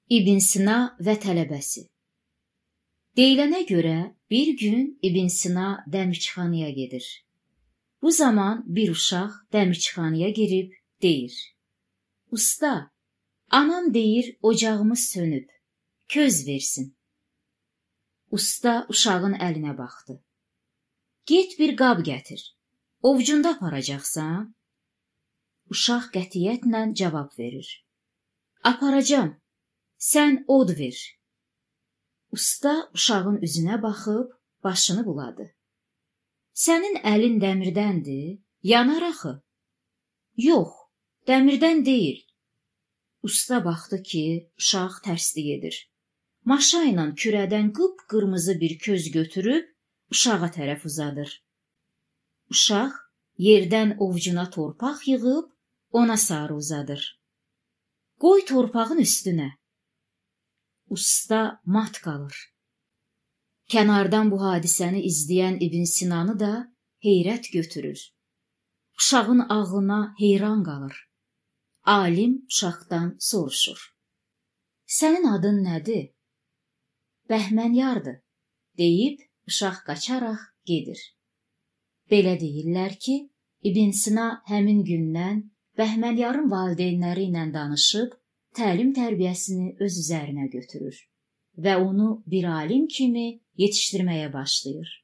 İbn Sina və tələbəsi. Deyilənə görə bir gün İbn Sina dəmirçixanaya gedir. Bu zaman bir uşaq dəmirçixanaya girib deyir: "Usta, anam deyir ocağımız sönüb, köz versin." Usta uşağın əlinə baxdı. "Get bir qab gətir, ovcunda aparacaqsan?" Uşaq qətiyyətlə cavab verir: "Aparacam, sən od ver." Usta uşağın üzünə baxıb başını buladı. "Sənin əlin dəmirdəndir, yanar axı." "Yox, dəmirdən deyil." Usta baxdı ki, uşaq tərslik edir. Maşa ilə kürədən qıpqırmızı bir köz götürüb uşağa tərəf uzadır. Uşaq yerdən ovcuna torpaq yığıb ona sarı uzadır. "Qoy torpağın üstünə." Usta mat qalır. Kənardan bu hadisəni izləyən İbn Sinanı da heyrət götürür. Uşağın ağlına heyran qalır. Alim uşaqdan soruşur: "Sənin adın nədir?" "Bəhmənyardır," deyib uşaq qaçaraq gedir. Belə deyirlər ki, İbn Sina həmin gündən Bəhmənyarın valideynləri ilə danışıb təlim-tərbiyəsini öz üzərinə götürür və onu bir alim kimi yetişdirməyə başlayır.